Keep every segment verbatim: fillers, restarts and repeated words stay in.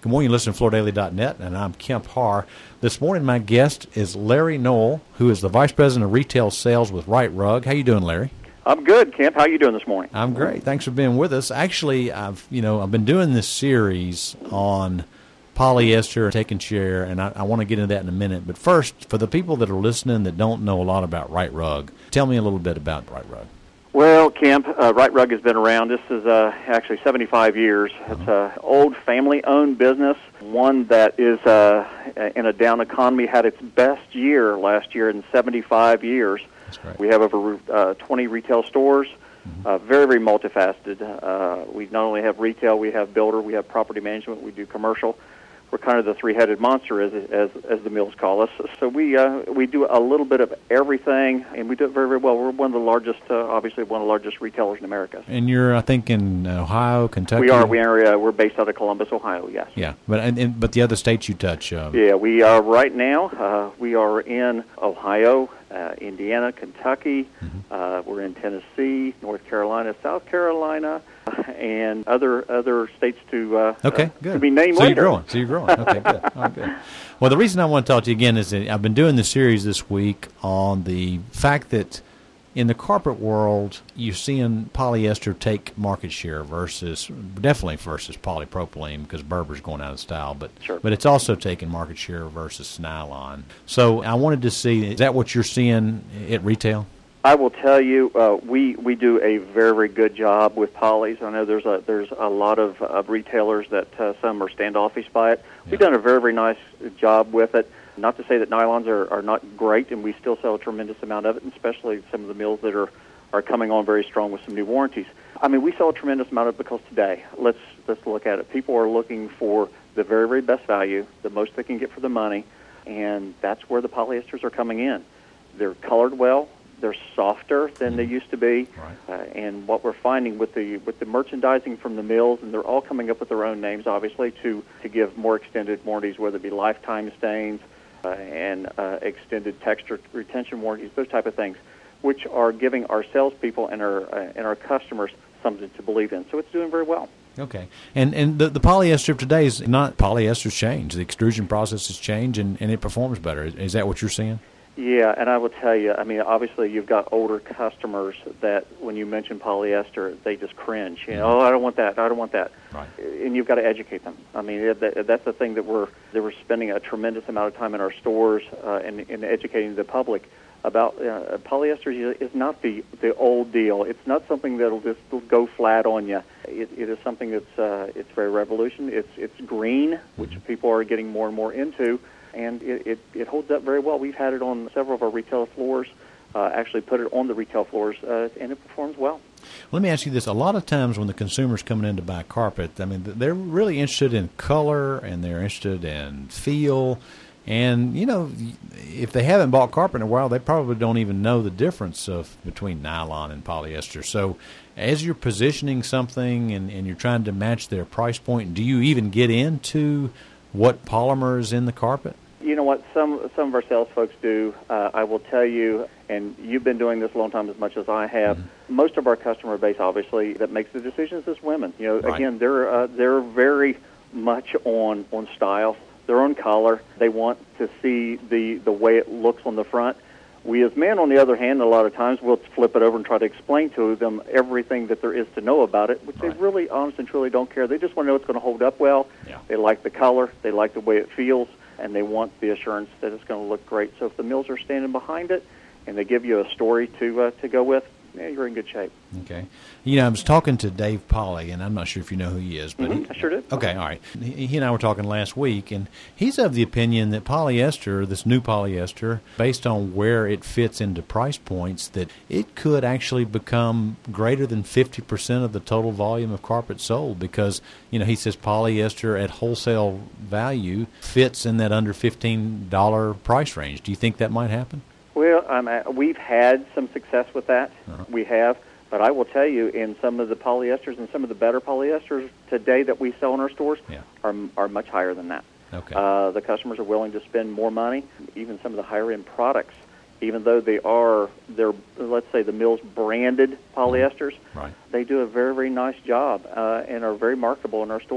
Good morning, you listen to Florida Daily dot net, and I'm Kemp Harr. This morning, my guest is Larry Noel, who is the Vice President of Retail Sales with Rite Rug. How you doing, Larry? I'm good, Kemp. How are you doing this morning? I'm great. Thanks for being with us. Actually, I've you know I've been doing this series on polyester, taking share, and I, I want to get into that in a minute. But first, for the people that are listening that don't know a lot about Rite Rug, tell me a little bit about Rite Rug. Well, Kemp, uh, Rite Rug has been around. This is uh, actually seventy-five years. It's an old family-owned business, one that is uh, in a down economy, had its best year last year in seventy-five years. That's great. We have over uh, twenty retail stores, Mm-hmm. uh, very, very multifaceted. Uh, we not only have retail, we have builder, we have property management, we do commercial. We're kind of the three-headed monster, as as, as the mills call us. So we uh, we do a little bit of everything, and we do it very, very well. We're one of the largest, uh, obviously one of the largest retailers in America. And you're, I think, in Ohio, Kentucky? We are. We are. Uh, we're based out of Columbus, Ohio. Yes. Yeah, but and, and but the other states you touch. Um, Yeah, we are right now. Uh, we are in Ohio, uh, Indiana, Kentucky. Mm-hmm. Uh, we're in Tennessee, North Carolina, South Carolina, uh, and other other states to uh, Okay, uh, good. to be named so later. you're growing. So you're growing. Okay, good. All right, good. Well, the reason I want to talk to you again is that I've been doing this series this week on the fact that in the carpet world, you're seeing polyester take market share versus, definitely versus polypropylene because Berber's going out of style, but Sure. but it's also taking market share versus nylon. So I wanted to see, is that what you're seeing at retail? I will tell you, uh, we we do a very, very good job with polys. I know there's a there's a lot of uh, retailers that uh, some are standoffish by it. We've Yeah. done a very, very nice job with it. Not to say that nylons are, are not great, and we still sell a tremendous amount of it, and especially some of the mills that are, are coming on very strong with some new warranties. I mean, we sell a tremendous amount of it because today, let's let's look at it. People are looking for the very, very best value, the most they can get for the money, and that's where the polyesters are coming in. They're colored well. They're softer than they used to be, Right. uh, and what we're finding with the with the merchandising from the mills, and they're all coming up with their own names, obviously, to, to give more extended warranties, whether it be lifetime stains uh, and uh, extended texture retention warranties, those type of things, which are giving our salespeople and our uh, and our customers something to believe in. So it's doing very well. Okay. And and the, the polyester of today is not polyester's changed. The extrusion process has changed, and, and it performs better. Is, is that what you're seeing? Yeah, and I will tell you, I mean, obviously you've got older customers that when you mention polyester, they just cringe. You know, Mm-hmm. oh, I don't want that, I don't want that. Right. And you've got to educate them. I mean, it- that, that's the thing that we're that we're spending a tremendous amount of time in our stores uh, in, in educating the public about. Uh, polyester is is not the, the old deal. It's not something that'll just go flat on you. It, it is something that's uh, it's very revolution. It's it's green, which Mm-hmm. people are getting more and more into. And it, it, it holds up very well. We've had it on several of our retail floors, uh, actually put it on the retail floors, uh, and it performs well. Let me ask you this. A lot of times when the consumer's coming in to buy carpet, I mean, they're really interested in color and they're interested in feel. And, you know, if they haven't bought carpet in a while, they probably don't even know the difference of between nylon and polyester. So as you're positioning something and, and you're trying to match their price point, do you even get into what polymer is in the carpet? You know what? Some some of our sales folks do. Uh, I will tell you, and you've been doing this a long time as much as I have. Mm-hmm. Most of our customer base, obviously, that makes the decisions is women. You know, Right. again, they're uh, they're very much on on style. They're on color. They want to see the the way it looks on the front. We as men, on the other hand, a lot of times we'll flip it over and try to explain to them everything that there is to know about it, which Right. they really, honest and truly don't care. They just want to know it's going to hold up well. Yeah. They like the color. They like the way it feels. And they want the assurance that it's going to look great. So if the mills are standing behind it and they give you a story to uh, to go with, yeah, you're in good shape. Okay. You know, I was talking to Dave Polly, and I'm not sure if you know who he is. but Mm-hmm, he, I sure did. Okay, all right. He, he and I were talking last week, and he's of the opinion that polyester, this new polyester, based on where it fits into price points, that it could actually become greater than fifty percent of the total volume of carpet sold because, you know, he says polyester at wholesale value fits in that under fifteen dollars price range. Do you think that might happen? Well, um, uh, we've had some success with that. Uh-huh. We have. But I will tell you, in some of the polyesters and some of the better polyesters today that we sell in our stores Yeah. are are much higher than that. Okay. Uh, the customers are willing to spend more money. Even some of the higher end products, even though they are, they're, let's say, the mill's branded polyesters, Right. they do a very, very nice job uh, and are very marketable in our stores.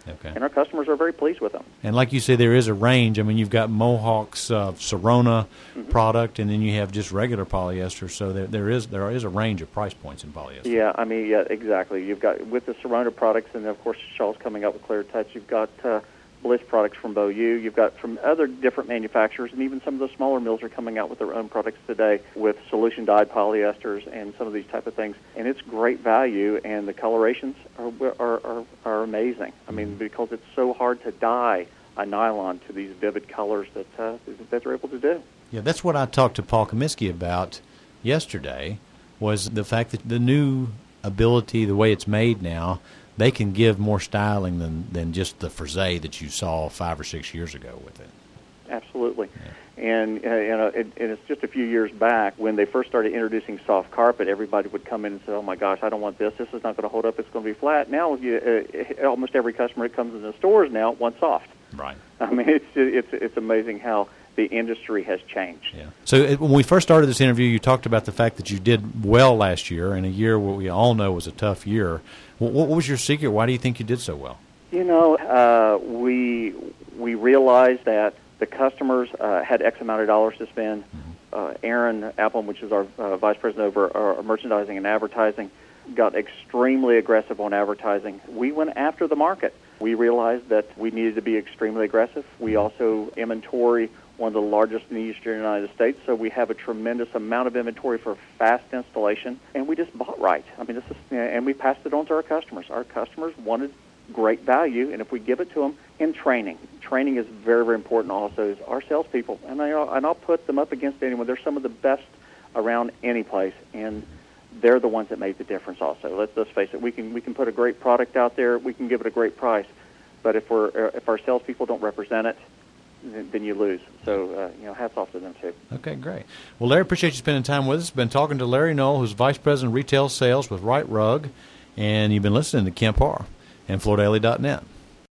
Okay. And our customers are very pleased with them. And like you say, there is a range. I mean, you've got Mohawk's uh, Sorona mm-hmm. product, and then you have just regular polyester. So there, there is there is a range of price points in polyester. Yeah, I mean, yeah, exactly. You've got, with the Sorona products, and of course Shaw's coming out with Clear Touch, you've got uh, Bliss products from Beaulieu. You've got from other different manufacturers, and even some of the smaller mills are coming out with their own products today with solution-dyed polyesters and some of these type of things. And it's great value, and the colorations are are, are, are amazing. I mean, because it's so hard to dye a nylon to these vivid colors that, uh, that they're able to do. Yeah, that's what I talked to Paul Comiskey about yesterday, was the fact that the new ability, the way it's made now, they can give more styling than, than just the frisee that you saw five or six years ago with it. Absolutely. Yeah. And, uh, you know, it, and it's just a few years back when they first started introducing soft carpet, everybody would come in and say, oh, my gosh, I don't want this. This is not going to hold up. It's going to be flat. Now, you, uh, almost every customer that comes in the stores now wants soft. Right. I mean, it's it's it's amazing how the industry has changed. Yeah. So it, when we first started this interview, you talked about the fact that you did well last year, in a year what we all know was a tough year. What, what was your secret? Why do you think you did so well? You know, uh, we we realized that the customers uh, had X amount of dollars to spend. Mm-hmm. Uh, Aaron Appleman, which is our uh, vice president over our merchandising and advertising, got extremely aggressive on advertising. We went after the market. We realized that we needed to be extremely aggressive. We also inventory one of the largest in the eastern United States, so we have a tremendous amount of inventory for fast installation, and we just bought right. I mean, this is, and we passed it on to our customers. Our customers wanted great value, and if we give it to them in training, training is very, very important also, is our salespeople, and, I, and I'll put them up against anyone. They're some of the best around any place, and they're the ones that make the difference also. Let's, let's face it, we can we can put a great product out there, we can give it a great price, but if we're if our salespeople don't represent it, then, then you lose. So, uh, you know, hats off to them too. Okay, great. Well, Larry, appreciate you spending time with us. Been talking to Larry Knoll, who's Vice President of Retail Sales with Wright Rug, and you've been listening to Kemp Harr and Flor Daily dot net.